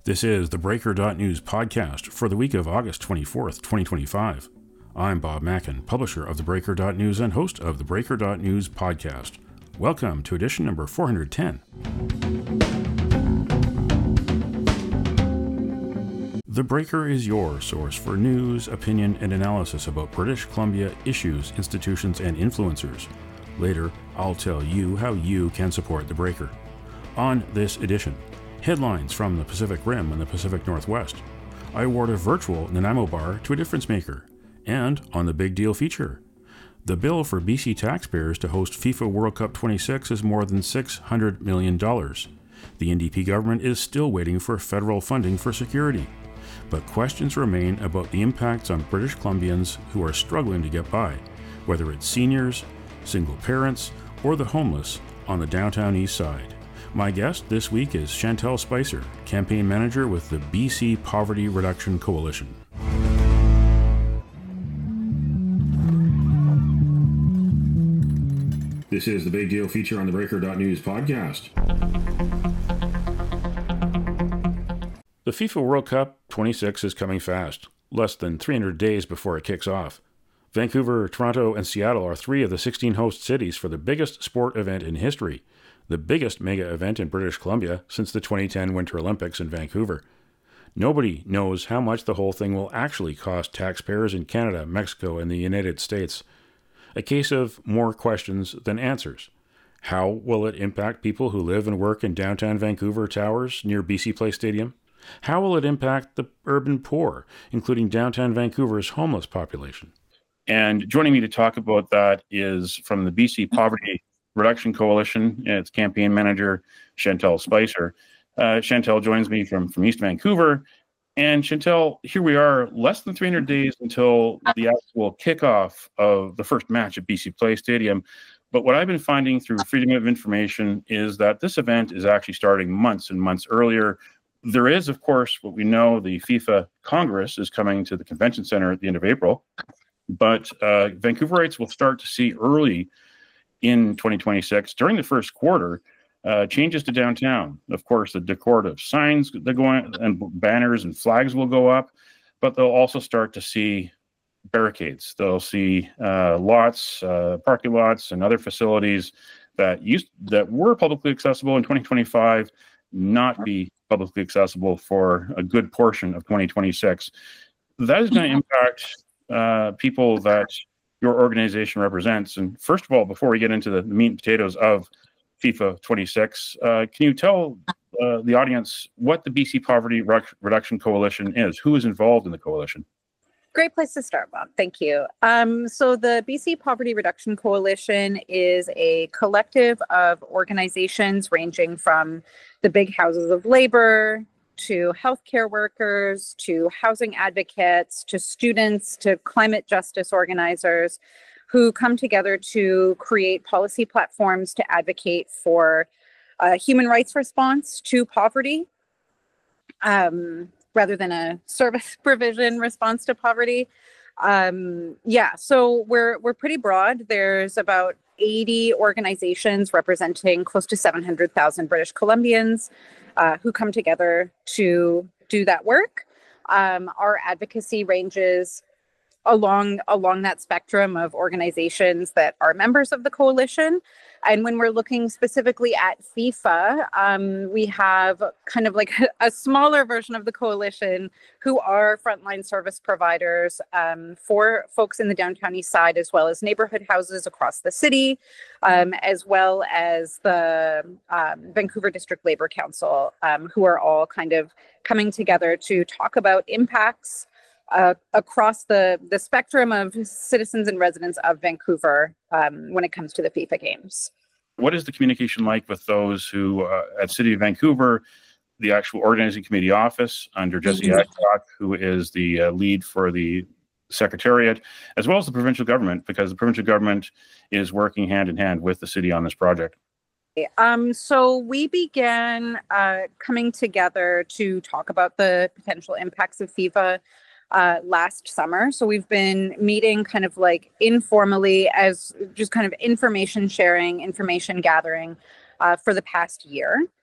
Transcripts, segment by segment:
This is the Breaker.News podcast for the week of August 24th, 2025. I'm Bob Mackin, publisher of the Breaker.News and host of the Breaker.News podcast. Welcome to edition number 410. The Breaker is your source for news, opinion, and analysis about British Columbia issues, institutions, and influencers. Later, I'll tell you how you can support the Breaker. On this edition, headlines from the Pacific Rim and the Pacific Northwest. I award a virtual Nanaimo bar to a difference maker. And on the big deal feature, the bill for BC taxpayers to host FIFA World Cup 26 is more than $600 million. The NDP government is still waiting for federal funding for security. But questions remain about the impacts on British Columbians who are struggling to get by, whether it's seniors, single parents, or the homeless on the downtown east side. My guest this week is Chantelle Spicer, campaign manager with the BC Poverty Reduction Coalition. This is the big deal feature on the Breaker.News podcast. The FIFA World Cup 26 is coming fast, less than 300 days before it kicks off. Vancouver, Toronto, and Seattle are three of the 16 host cities for the biggest sport event in history, the biggest mega event in British Columbia since the 2010 Winter Olympics in Vancouver. Nobody knows how much the whole thing will actually cost taxpayers in Canada, Mexico, and the United States. A case of more questions than answers. How will it impact people who live and work in downtown Vancouver Towers near BC Place Stadium? How will it impact the urban poor, including downtown Vancouver's homeless population? And joining me to talk about that is from the BC Poverty Reduction Coalition, its campaign manager, Chantelle Spicer. Chantelle joins me from East Vancouver. And Chantelle, here we are, less than 300 days until the actual kickoff of the first match at BC Place Stadium. But what I've been finding through Freedom of Information is that this event is actually starting months and months earlier. There is, of course, what we know, the FIFA Congress is coming to the Convention Center at the end of April. But Vancouverites will start to see early in 2026, during the first quarter, changes to downtown. Of course, the decorative signs that go on and banners and flags will go up, but they'll also start to see barricades. They'll see lots, parking lots, and other facilities that were publicly accessible in 2025 not be publicly accessible for a good portion of 2026. That is going to impact people that your organization represents. And first of all, before we get into the meat and potatoes of FIFA 26, can you tell the audience what the BC Poverty Reduction Coalition is? Who is involved in the coalition? Great place to start, Bob. Thank you. So the BC Poverty Reduction Coalition is a collective of organizations ranging from the big houses of labor to healthcare workers, to housing advocates, to students, to climate justice organizers who come together to create policy platforms to advocate for a human rights response to poverty, rather than a service provision response to poverty. So we're pretty broad. There's about 80 organizations representing close to 700,000 British Columbians who come together to do that work. Our advocacy ranges along that spectrum of organizations that are members of the coalition. And when we're looking specifically at FIFA, we have kind of like a smaller version of the coalition who are frontline service providers for folks in the downtown east side, as well as neighborhood houses across the city, as well as the Vancouver District Labor Council, who are all kind of coming together to talk about impacts across the spectrum of citizens and residents of Vancouver when it comes to the FIFA games. What is the communication like with those who, at City of Vancouver, the actual organizing committee office under Jesse Adcock, who is the lead for the Secretariat, as well as the provincial government, because the provincial government is working hand in hand with the city on this project? So we began coming together to talk about the potential impacts of FIFA last summer. So we've been meeting kind of like informally as just kind of information sharing, information gathering for the past year.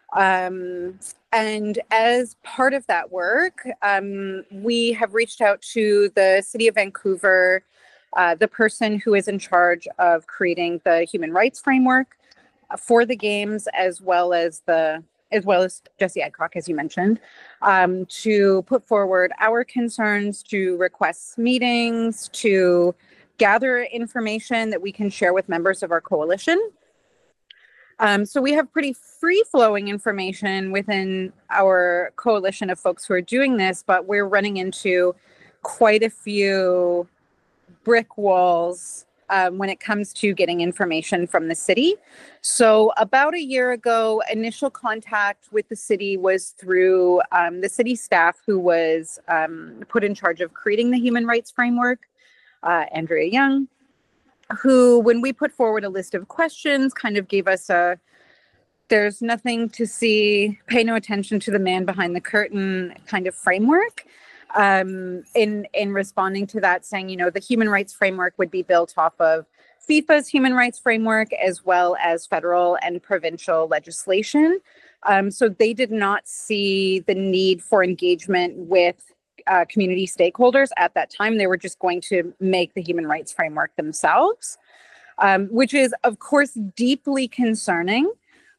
And as part of that work, we have reached out to the City of Vancouver, the person who is in charge of creating the human rights framework for the games, as well as Jesse Adcock, as you mentioned, to put forward our concerns, to request meetings, to gather information that we can share with members of our coalition. So we have pretty free-flowing information within our coalition of folks who are doing this, but we're running into quite a few brick walls when it comes to getting information from the city. So about a year ago, initial contact with the city was through the city staff who was put in charge of creating the human rights framework, Andrea Young, who, when we put forward a list of questions, kind of gave us there's nothing to see, pay no attention to the man behind the curtain kind of framework. In responding to that, saying, the human rights framework would be built off of FIFA's human rights framework, as well as federal and provincial legislation. So they did not see the need for engagement with community stakeholders at that time. They were just going to make the human rights framework themselves, which is, of course, deeply concerning.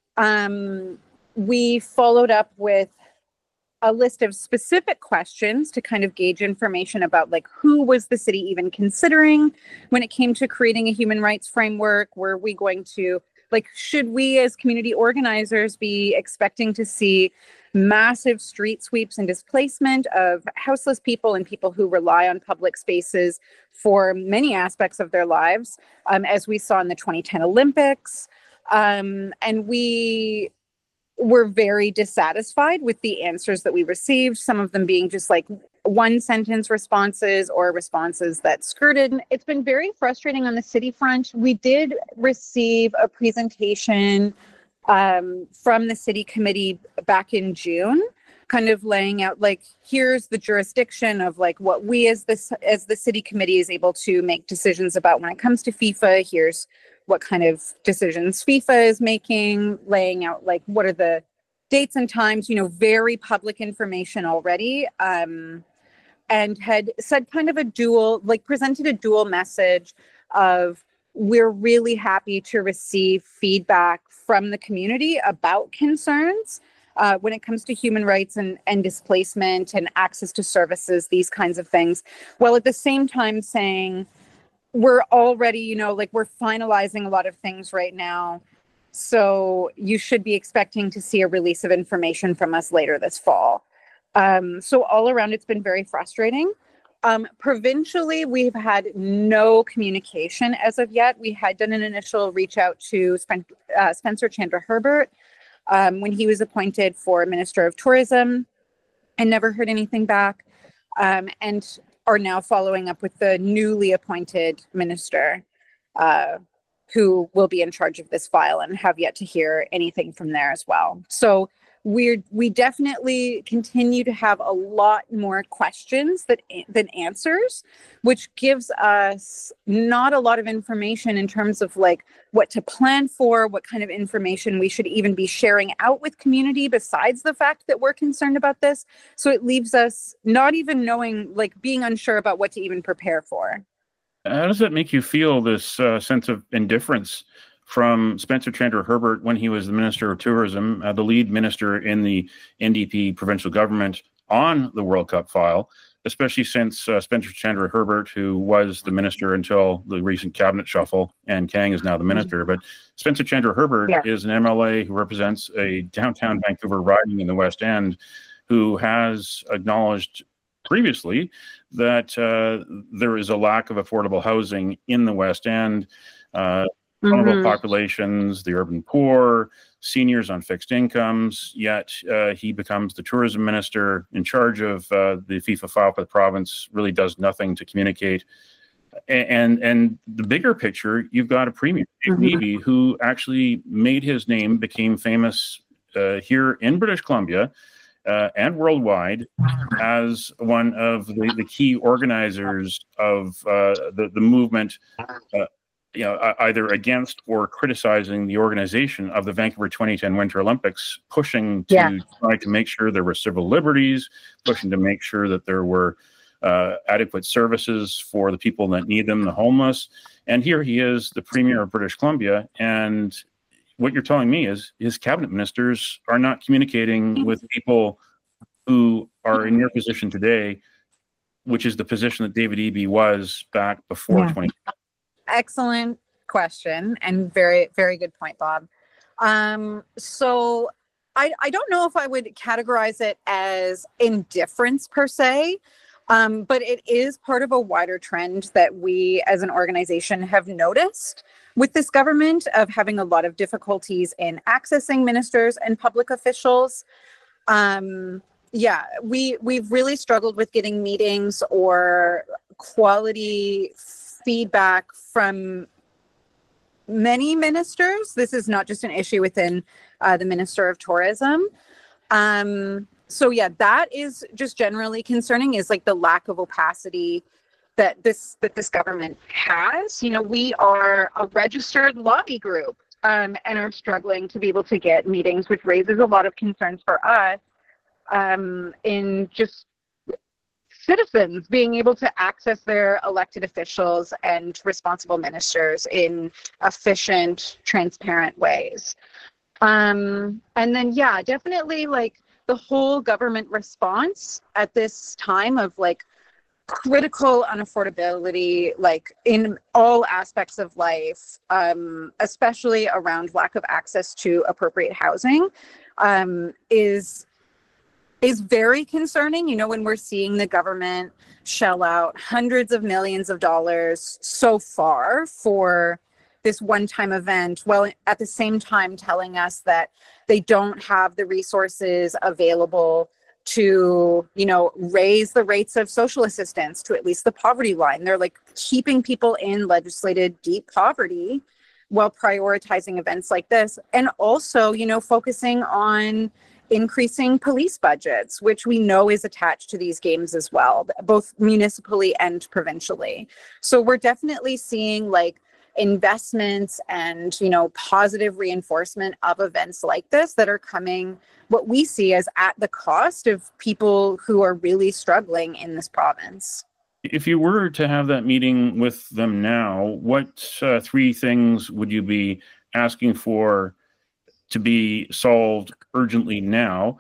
We followed up with a list of specific questions to kind of gauge information about who was the city even considering when it came to creating a human rights framework. Were we going to, should we as community organizers be expecting to see massive street sweeps and displacement of houseless people and people who rely on public spaces for many aspects of their lives, as we saw in the 2010 Olympics? And we were very dissatisfied with the answers that we received, some of them being just one sentence responses or responses that skirted. It's been very frustrating on the city front. We did receive a presentation from the city committee back in June, kind of laying out here's the jurisdiction of what we as the city committee is able to make decisions about when it comes to FIFA. Here's what kind of decisions FIFA is making, laying out what are the dates and times, very public information already, and had said kind of presented a dual message of, we're really happy to receive feedback from the community about concerns when it comes to human rights and displacement and access to services, these kinds of things, while at the same time saying, we're already, we're finalizing a lot of things right now. So you should be expecting to see a release of information from us later this fall. So all around, it's been very frustrating. Provincially, we've had no communication as of yet. We had done an initial reach out to Spencer Chandra Herbert when he was appointed for Minister of Tourism, and never heard anything back. And are now following up with the newly appointed minister who will be in charge of this file, and have yet to hear anything from there as well. So we definitely continue to have a lot more questions than answers, which gives us not a lot of information in terms of what to plan for, what kind of information we should even be sharing out with community besides the fact that we're concerned about this. So it leaves us not even knowing, being unsure about what to even prepare for. How does that make you feel, this sense of indifference from Spencer Chandra Herbert when he was the Minister of Tourism, the lead minister in the NDP provincial government on the World Cup file, especially since Spencer Chandra Herbert, who was the minister until the recent cabinet shuffle, and Kang is now the minister. But Spencer Chandra Herbert is an MLA who represents a downtown Vancouver riding in the West End, who has acknowledged previously that there is a lack of affordable housing in the West End. Vulnerable populations, the urban poor, seniors on fixed incomes, yet he becomes the tourism minister in charge of the FIFA file for the province, really does nothing to communicate. And the bigger picture, you've got a premier, Dave Levy, who actually made his name, became famous here in British Columbia and worldwide as one of the key organizers of the movement either against or criticizing the organization of the Vancouver 2010 Winter Olympics, pushing to try to make sure there were civil liberties, pushing to make sure that there were adequate services for the people that need them, the homeless. And here he is, the Premier of British Columbia, and what you're telling me is his cabinet ministers are not communicating with people who are in your position today, which is the position that David Eby was back before 20. Excellent question and very, very good point, Bob. So I don't know if I would categorize it as indifference per se, but it is part of a wider trend that we as an organization have noticed with this government of having a lot of difficulties in accessing ministers and public officials. We've really struggled with getting meetings or quality feedback from many ministers. This is not just an issue within the Minister of Tourism. That is just generally concerning, is like the lack of opacity that this government has. We are a registered lobby group and are struggling to be able to get meetings, which raises a lot of concerns for us in just citizens being able to access their elected officials and responsible ministers in efficient, transparent ways. Definitely like the whole government response at this time of like critical unaffordability, like in all aspects of life, especially around lack of access to appropriate housing, is very concerning. When we're seeing the government shell out hundreds of millions of dollars so far for this one-time event, while at the same time telling us that they don't have the resources available to, raise the rates of social assistance to at least the poverty line. They're like keeping people in legislated deep poverty while prioritizing events like this. And also, focusing on increasing police budgets, which we know is attached to these games as well, both municipally and provincially. So we're definitely seeing like investments and, positive reinforcement of events like this that are coming, what we see as at the cost of people who are really struggling in this province. If you were to have that meeting with them now, what three things would you be asking for to be solved urgently now?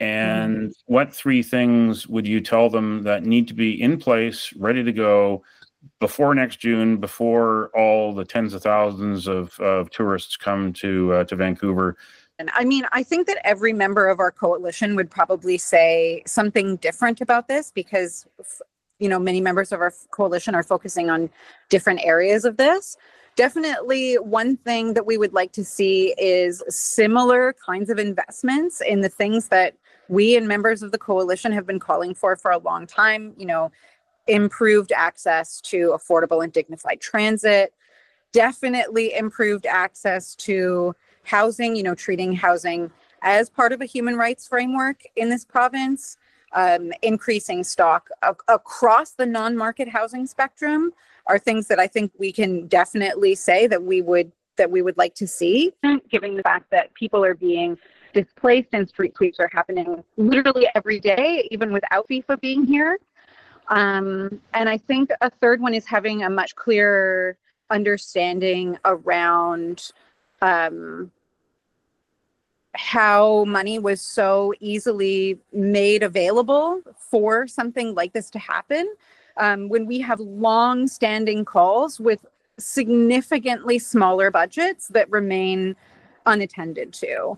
And what three things would you tell them that need to be in place, ready to go before next June, before all the tens of thousands of tourists come to Vancouver? And I think that every member of our coalition would probably say something different about this because, many members of our coalition are focusing on different areas of this. Definitely one thing that we would like to see is similar kinds of investments in the things that we and members of the coalition have been calling for a long time, improved access to affordable and dignified transit, definitely improved access to housing, treating housing as part of a human rights framework in this province, increasing stock across the non-market housing spectrum are things that I think we can definitely say that we would like to see, given the fact that people are being displaced and street sweeps are happening literally every day, even without FIFA being here. And I think a third one is having a much clearer understanding around how money was so easily made available for something like this to happen. When we have long-standing calls with significantly smaller budgets that remain unattended to,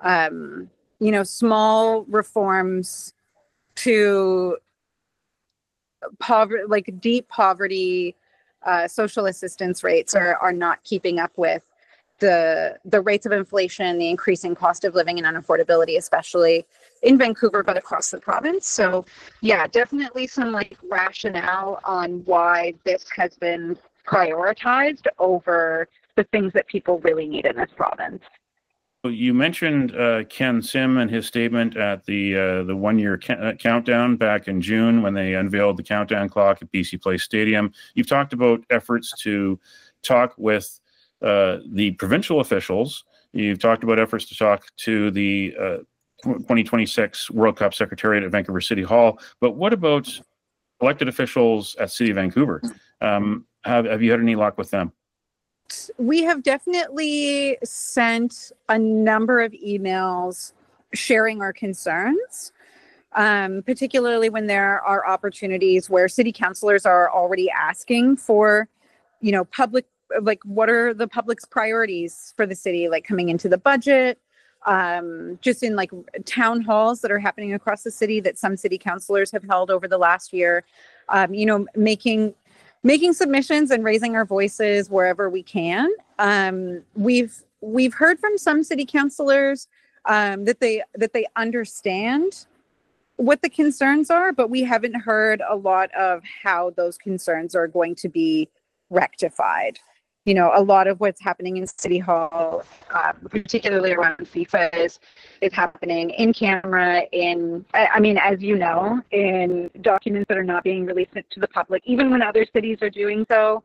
small reforms to poverty, like deep poverty, social assistance rates are not keeping up with the rates of inflation, the increasing cost of living and unaffordability, especially in Vancouver, but across the province. So yeah, definitely some like rationale on why this has been prioritized over the things that people really need in this province. You mentioned Ken Sim and his statement at the 1 year countdown back in June when they unveiled the countdown clock at BC Place Stadium. You've talked about efforts to talk with the provincial officials. You've talked about efforts to talk to the 2026 World Cup Secretariat at Vancouver City Hall, but what about elected officials at City of Vancouver? Have you had any luck with them? We have definitely sent a number of emails sharing our concerns, particularly when there are opportunities where city councilors are already asking for, public, like, what are the public's priorities for the city, like coming into the budget, just in like town halls that are happening across the city that some city councilors have held over the last year, making submissions and raising our voices wherever we can. We've heard from some city councilors that they understand what the concerns are, but we haven't heard a lot of how those concerns are going to be rectified. A lot of what's happening in City Hall, particularly around FIFA, is happening in camera, as you know, in documents that are not being released to the public, even when other cities are doing so.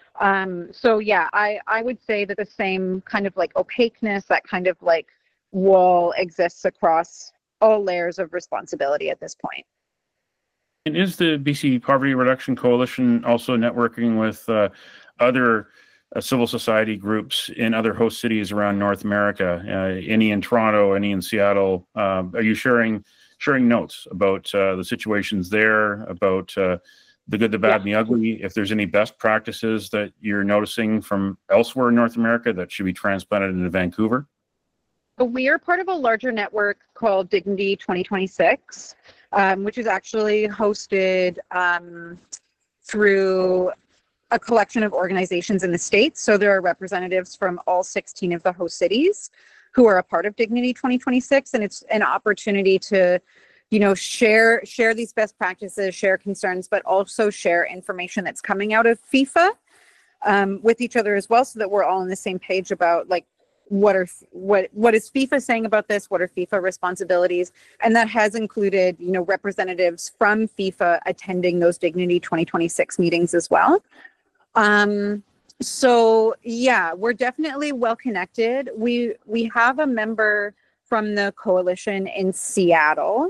I would say that the same kind of like opaqueness, that kind of like wall exists across all layers of responsibility at this point. And is the BC Poverty Reduction Coalition also networking with other civil society groups in other host cities around North America, any in Toronto, any in Seattle? Are you sharing notes about the situations there, about the good, the bad, and the ugly? If there's any best practices that you're noticing from elsewhere in North America that should be transplanted into Vancouver? We are part of a larger network called Dignity 2026, which is actually hosted through a collection of organizations in the States. So there are representatives from all 16 of the host cities who are a part of Dignity 2026. And it's an opportunity to, share these best practices, share concerns, but also share information that's coming out of FIFA with each other as well, so that we're all on the same page about like, what is FIFA saying about this? What are FIFA responsibilities? And that has included, representatives from FIFA attending those Dignity 2026 meetings as well. We're definitely well connected. We have a member from the coalition in Seattle,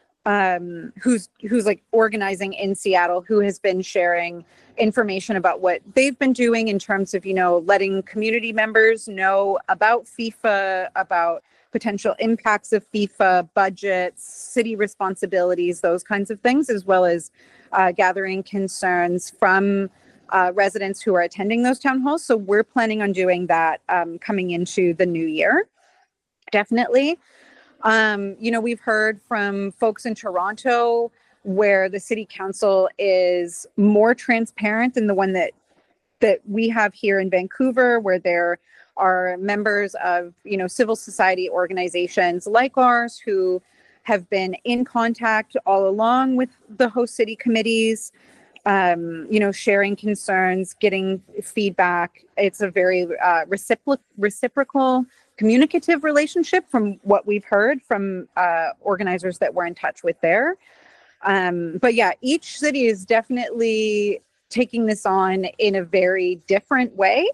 who's like organizing in Seattle, who has been sharing information about what they've been doing in terms of, letting community members know about FIFA, about potential impacts of FIFA, budgets, city responsibilities, those kinds of things, as well as gathering concerns from residents who are attending those town halls. So we're planning on doing that coming into the new year. Definitely. We've heard from folks in Toronto where the city council is more transparent than the one that we have here in Vancouver, where there are members of, civil society organizations like ours who have been in contact all along with the host city committees, sharing concerns, getting feedback. It's a very reciprocal, communicative relationship from what we've heard from organizers that we're in touch with there. Each city is definitely taking this on in a very different way.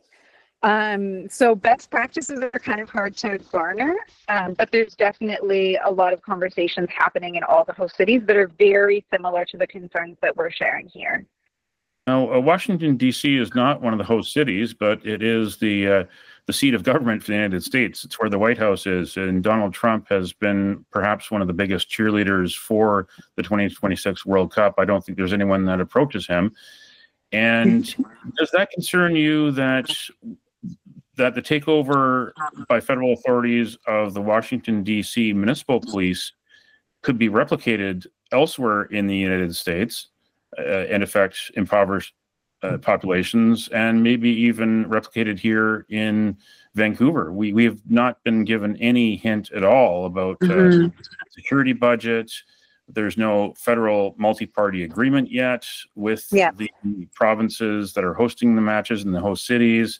So best practices are kind of hard to garner, but there's definitely a lot of conversations happening in all the host cities that are very similar to the concerns that we're sharing here. Now, Washington, D.C. is not one of the host cities, but it is the seat of government for the United States. It's where the White House is, and Donald Trump has been perhaps one of the biggest cheerleaders for the 2026 World Cup. I don't think there's anyone that approaches him. And does that concern you that the takeover by federal authorities of the Washington, D.C. municipal police could be replicated elsewhere in the United States and affect impoverished populations, and maybe even replicated here in Vancouver? We have not been given any hint at all about security budget. There's no federal multi-party agreement yet with the provinces that are hosting the matches in the host cities.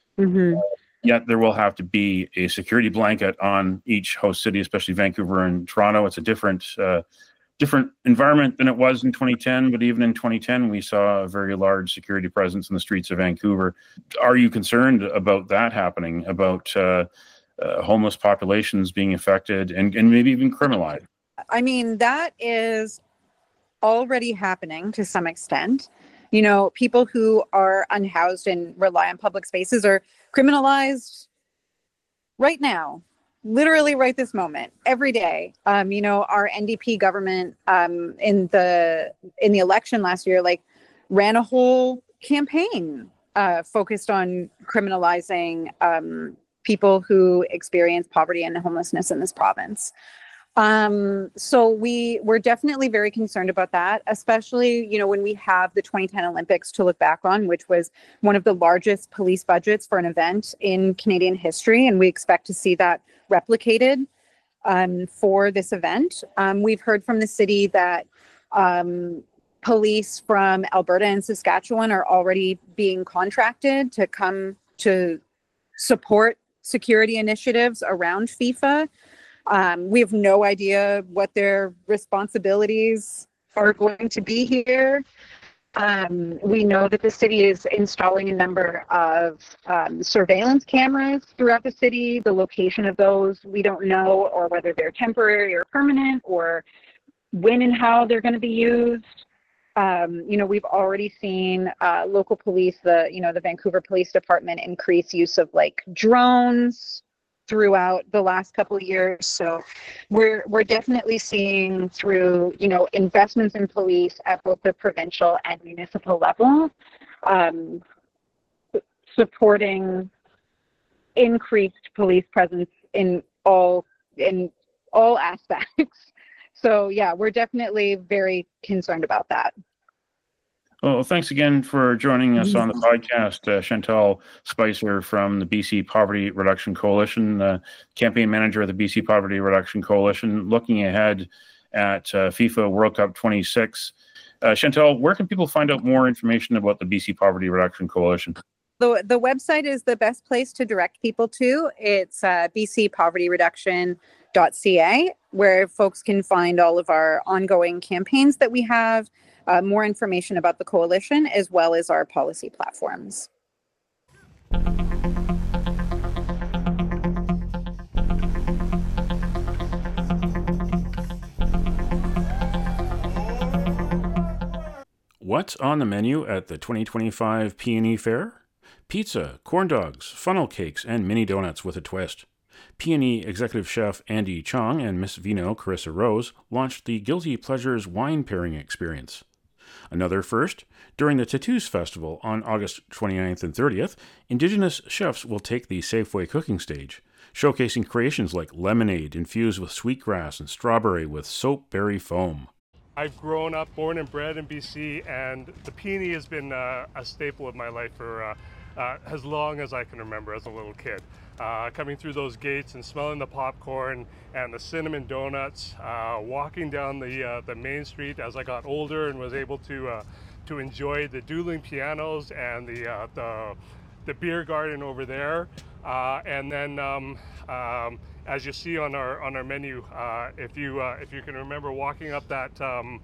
Yet there will have to be a security blanket on each host city, especially Vancouver and Toronto. It's a different different environment than it was in 2010, but even in 2010, we saw a very large security presence in the streets of Vancouver. Are you concerned about that happening, about homeless populations being affected and maybe even criminalized? I mean, that is already happening to some extent. You know, people who are unhoused and rely on public spaces are criminalized right now, literally right this moment, every day. You know, our NDP government in the election last year, like, ran a whole campaign focused on criminalizing people who experience poverty and homelessness in this province. So we're definitely very concerned about that, especially, you know, when we have the 2010 Olympics to look back on, which was one of the largest police budgets for an event in Canadian history. And we expect to see that replicated for this event. We've heard from the city that police from Alberta and Saskatchewan are already being contracted to come to support security initiatives around FIFA. We have no idea what their responsibilities are going to be here. We know that the city is installing a number of surveillance cameras throughout the city. The location of those, we don't know, or whether they're temporary or permanent, or when and how they're going to be used. You know, we've already seen local police, the Vancouver Police Department, increase use of like drones throughout the last couple of years. So we're definitely seeing, through, you know, investments in police at both the provincial and municipal level, supporting increased police presence in all aspects. So yeah, we're definitely very concerned about that. Well, thanks again for joining us on the podcast, Chantal Spicer from the BC Poverty Reduction Coalition, campaign manager of the BC Poverty Reduction Coalition, looking ahead at FIFA World Cup 26. Chantal, where can people find out more information about the BC Poverty Reduction Coalition? The website is the best place to direct people to. It's bcpovertyreduction.ca, where folks can find all of our ongoing campaigns that we have, more information about the coalition, as well as our policy platforms. What's on the menu at the 2025 Peony Fair? Pizza, corn dogs, funnel cakes, and mini donuts with a twist. Peony executive chef Andy Chong and Miss Vino Carissa Rose launched the Guilty Pleasures wine pairing experience. Another first, during the Tattoos Festival on August 29th and 30th, Indigenous chefs will take the Safeway cooking stage, showcasing creations like lemonade infused with sweetgrass and strawberry with soapberry foam. I've grown up, born and bred in BC, and the peony has been a staple of my life for as long as I can remember as a little kid. Coming through those gates and smelling the popcorn and the cinnamon donuts, walking down the main street as I got older and was able to enjoy the dueling pianos and the beer garden over there, and then as you see on our menu, if you can remember walking up the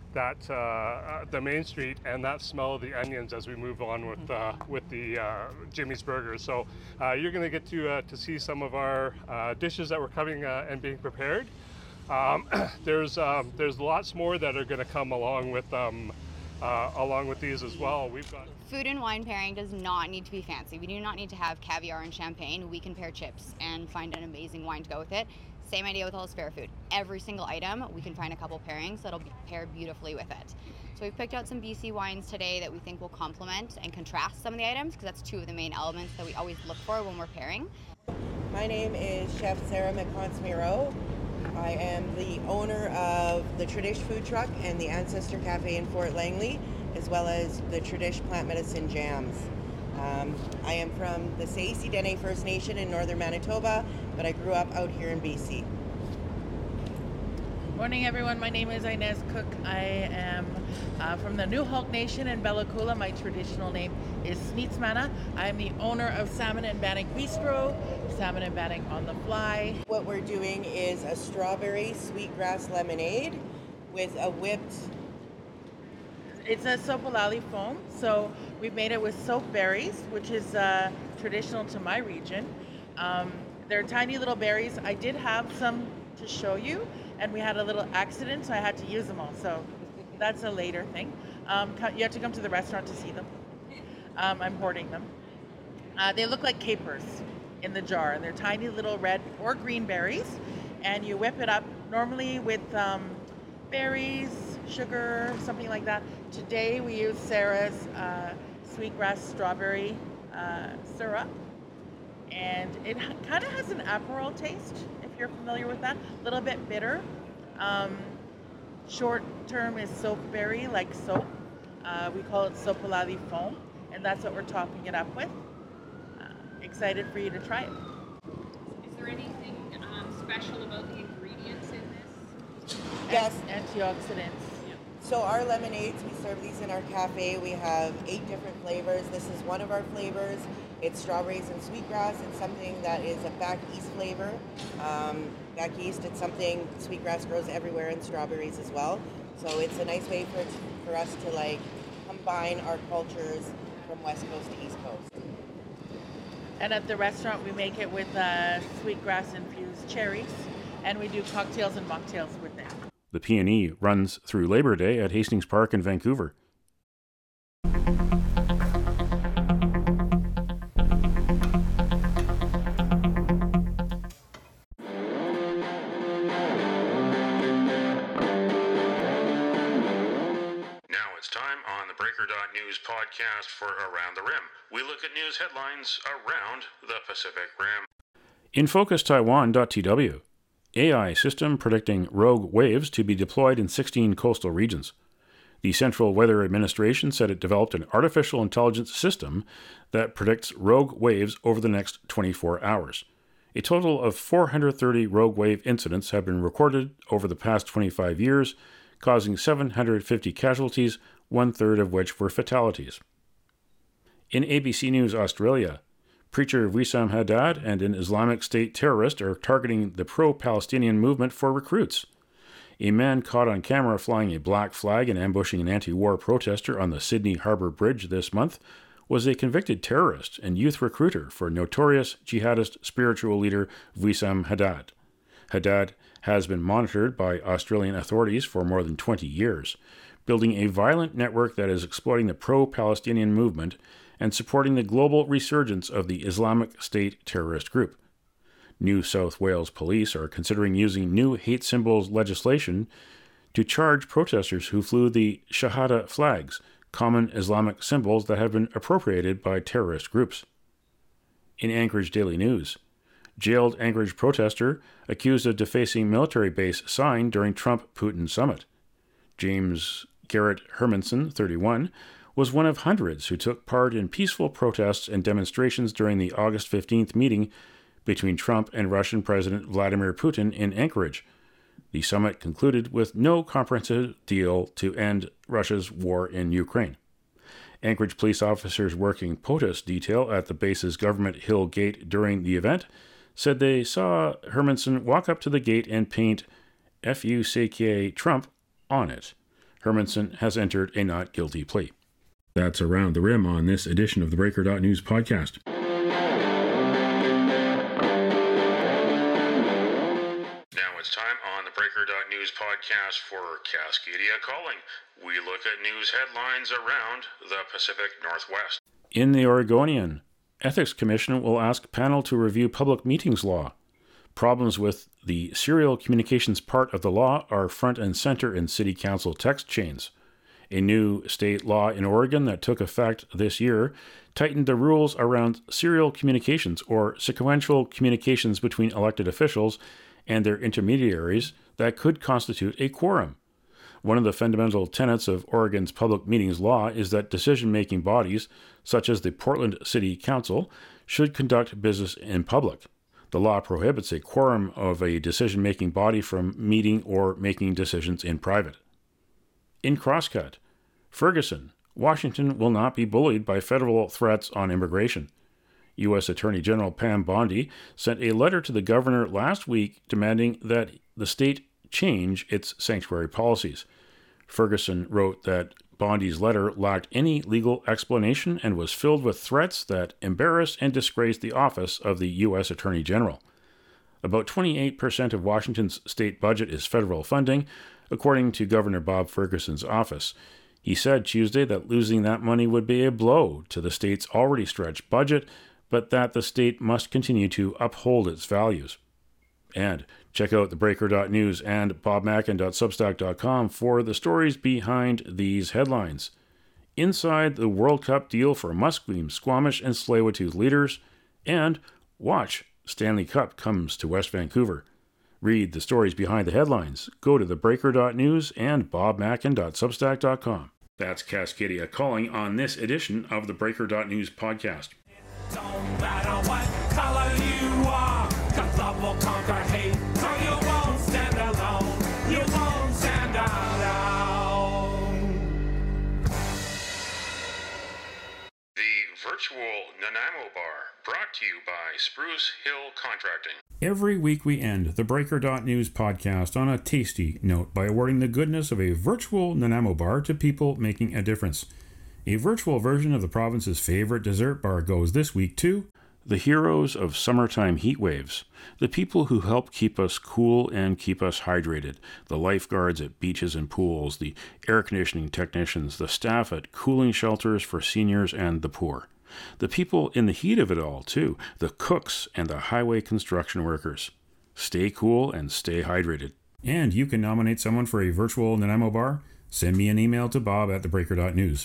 main street and that smell of the onions as we move on with the Jimmy's Burgers. So you're going to get to see some of our dishes that were coming and being prepared. There's lots more that are going to come along with these as well. We've got food and wine pairing does not need to be fancy. We do not need to have caviar and champagne. We can pair chips and find an amazing wine to go with it. Same idea with all this fair food. Every single item, we can find a couple pairings that'll be paired beautifully with it. So we've picked out some BC wines today that we think will complement and contrast some of the items, because that's two of the main elements that we always look for when we're pairing. My name is Chef Sarah McConce-Miro. I am the owner of the Tradish Food Truck and the Ancestor Cafe in Fort Langley, as well as the Tradish Plant Medicine Jams. I am from the Saisi Dene First Nation in northern Manitoba, but I grew up out here in BC. Morning, everyone. My name is Inez Cook. I am from the Newhalk Nation in Bella Coola. My traditional name is Sneetsmana. I'm the owner of Salmon and Bannock Bistro, Salmon and Bannock on the Fly. What we're doing is a strawberry sweetgrass lemonade with a whipped. It's a sopalali foam, so we've made it with soap berries, which is traditional to my region. They're tiny little berries. I did have some to show you, and we had a little accident, so I had to use them all. So that's a later thing. You have to come to the restaurant to see them. I'm hoarding them. They look like capers in the jar. They're tiny little red or green berries, and you whip it up normally with berries, sugar, something like that. Today we use Sarah's sweetgrass strawberry syrup, and it kind of has an Aperol taste, if you're familiar with that. A little bit bitter. Short term is soapberry, like soap. We call it sopalali foam, and that's what we're topping it up with. Excited for you to try it. Is there anything special about the ingredients in this? Yes. Antioxidants. So our lemonades, we serve these in our cafe. We have 8 different flavors. This is one of our flavors. It's strawberries and sweetgrass. It's something that is a back east flavor. Back east, it's something sweetgrass grows everywhere, and strawberries as well. So it's a nice way for us to like combine our cultures from West Coast to East Coast. And at the restaurant, we make it with sweetgrass infused cherries, and we do cocktails and mocktails with it. The P&E runs through Labor Day at Hastings Park in Vancouver. Breaker.News podcast for Around the Rim. We look at news headlines around the Pacific Rim. In Focus Taiwan.tw, AI system predicting rogue waves to be deployed in 16 coastal regions. The Central Weather Administration said it developed an artificial intelligence system that predicts rogue waves over the next 24 hours. A total of 430 rogue wave incidents have been recorded over the past 25 years, causing 750 casualties, 1/3 of which were fatalities. In ABC News Australia, preacher Wissam Haddad and an Islamic State terrorist are targeting the pro-Palestinian movement for recruits. A man caught on camera flying a black flag and ambushing an anti-war protester on the Sydney Harbour Bridge this month was a convicted terrorist and youth recruiter for notorious jihadist spiritual leader Wissam Haddad. Haddad has been monitored by Australian authorities for more than 20 years, building a violent network that is exploiting the pro-Palestinian movement and supporting the global resurgence of the Islamic State terrorist group. New South Wales police are considering using new hate symbols legislation to charge protesters who flew the Shahada flags, common Islamic symbols that have been appropriated by terrorist groups. In Anchorage Daily News, jailed Anchorage protester accused of defacing military base sign during Trump-Putin summit. James Garrett Hermanson, 31, was one of hundreds who took part in peaceful protests and demonstrations during the August 15th meeting between Trump and Russian President Vladimir Putin in Anchorage. The summit concluded with no comprehensive deal to end Russia's war in Ukraine. Anchorage police officers working POTUS detail at the base's Government Hill Gate during the event said they saw Hermanson walk up to the gate and paint FUCK Trump on it. Hermanson has entered a not guilty plea. That's Around the Rim on this edition of the Breaker.News podcast. Now it's time on the Breaker.News podcast for Cascadia Calling. We look at news headlines around the Pacific Northwest. In the Oregonian, Ethics Commission will ask panel to review public meetings law. Problems with the serial communications part of the law are front and center in City Council text chains. A new state law in Oregon that took effect this year tightened the rules around serial communications, or sequential communications between elected officials and their intermediaries that could constitute a quorum. One of the fundamental tenets of Oregon's public meetings law is that decision-making bodies, such as the Portland City Council, should conduct business in public. The law prohibits a quorum of a decision-making body from meeting or making decisions in private. In Crosscut, Ferguson, Washington will not be bullied by federal threats on immigration. U.S. Attorney General Pam Bondi sent a letter to the governor last week demanding that the state change its sanctuary policies. Ferguson wrote that Bondi's letter lacked any legal explanation and was filled with threats that embarrassed and disgraced the office of the U.S. Attorney General. About 28% of Washington's state budget is federal funding, according to Governor Bob Ferguson's office. He said Tuesday that losing that money would be a blow to the state's already stretched budget, but that the state must continue to uphold its values. And check out thebreaker.news and bobmackin.substack.com for the stories behind these headlines. Inside the World Cup deal for Musqueam, Squamish, and Tsleil-Waututh leaders, and watch Stanley Cup comes to West Vancouver. Read the stories behind the headlines. Go to thebreaker.news and bobmackin.substack.com. That's Cascadia calling on this edition of the Breaker.news podcast. Don't matter what color you are, 'cause love will conquer hate, so you won't stand alone, you won't stand alone. The virtual Nanaimo Bar, brought to you by Spruce Hill Contracting. Every week we end the Breaker.news podcast on a tasty note by awarding the goodness of a virtual Nanaimo Bar to people making a difference. A virtual version of the province's favorite dessert bar goes this week to the heroes of summertime heat waves, the people who help keep us cool and keep us hydrated, the lifeguards at beaches and pools, the air conditioning technicians, the staff at cooling shelters for seniors and the poor. The people in the heat of it all, too, the cooks and the highway construction workers. Stay cool and stay hydrated. And you can nominate someone for a virtual Nanaimo bar. Send me an email to bob@thebreaker.news.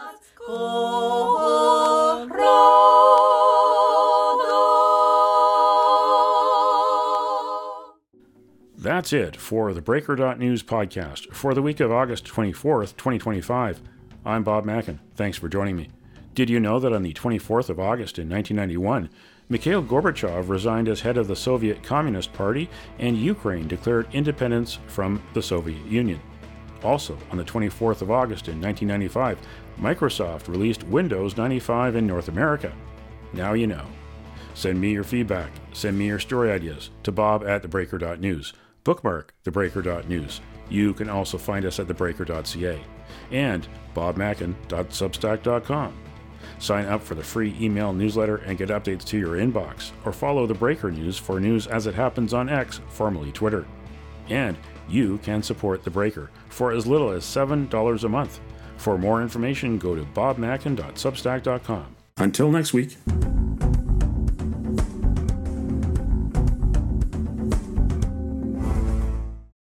That's it for the Breaker.news podcast for the week of August 24th, 2025. I'm Bob Mackin. Thanks for joining me. Did you know that on the 24th of August in 1991, Mikhail Gorbachev resigned as head of the Soviet Communist Party and Ukraine declared independence from the Soviet Union? Also, on the 24th of August in 1995, Microsoft released Windows 95 in North America. Now you know. Send me your feedback. Send me your story ideas to bob@thebreaker.news. Bookmark thebreaker.news. You can also find us at thebreaker.ca and bobmackin.substack.com. Sign up for the free email newsletter and get updates to your inbox, or follow The Breaker News for news as it happens on X, formerly Twitter. And you can support The Breaker for as little as $7 a month. For more information, go to bobmackin.substack.com. Until next week.